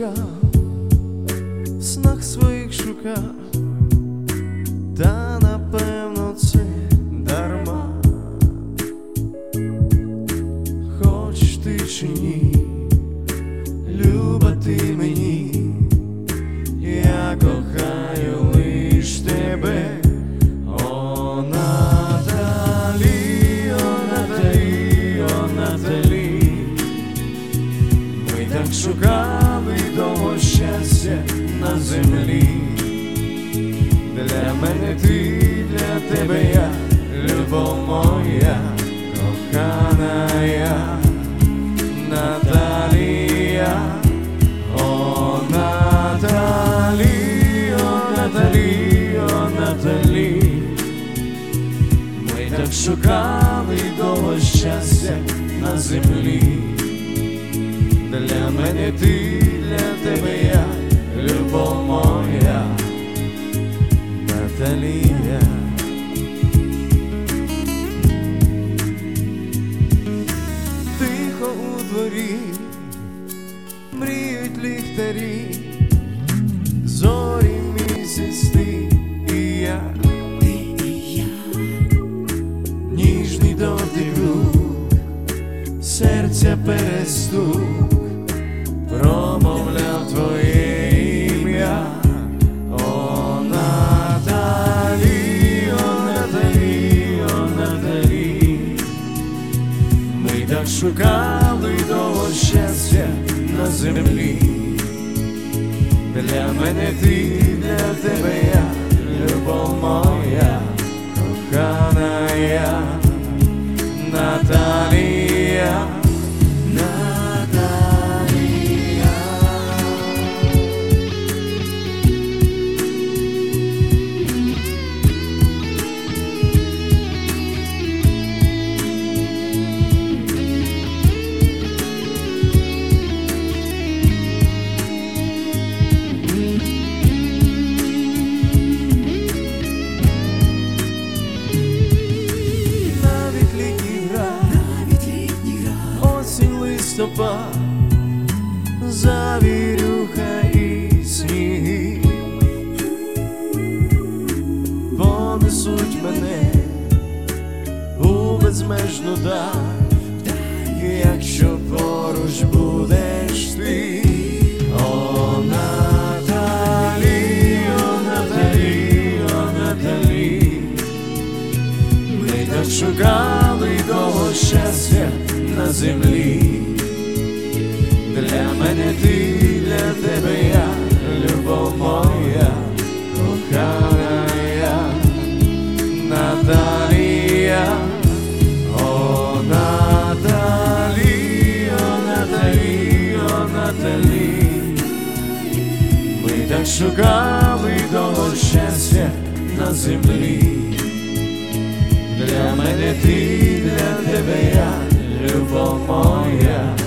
шукав, в снах своїх шукав, та напевно це дарма. Хочеш ти чи ні, люба ти мені, я кохаю лиш тебе. О, Наталі, о, Наталі, о, Наталі, ми так шукали довго щастя на землі. Для мене ти, для тебе я, любов моя, кохана я, Наталія. О, Наталі, о, Наталі, о, Наталі, ми так шукали довго щастя на землі. Для мене ти, для тебе я, любов моя, Наталія. Тихо у дворі мріють ліхтарі, зорі, місяць, ти і я, ніжний дотик рук, серця перестук, промовляв твоє ім'я. О, Наталі, о, Наталі, о, Наталі, ми так шукали довго щастя на землі. Для мене ти, для тебе я, любов моя, кохана я, Наталія. Листопад, завірюха і сніги понесуть мене у безмежну даль, якщо поруч будеш ти. О, Наталі, о, Наталі, о, Наталі, ми так шукали довго щастя на землі. Для мене ти, для тебе я, любов моя, кохана я, Наталія. О, Наталі, о, Наталі, о, Наталі, ми так шукали довго щастя на землі. Для мене ти, для тебе я, любов моя,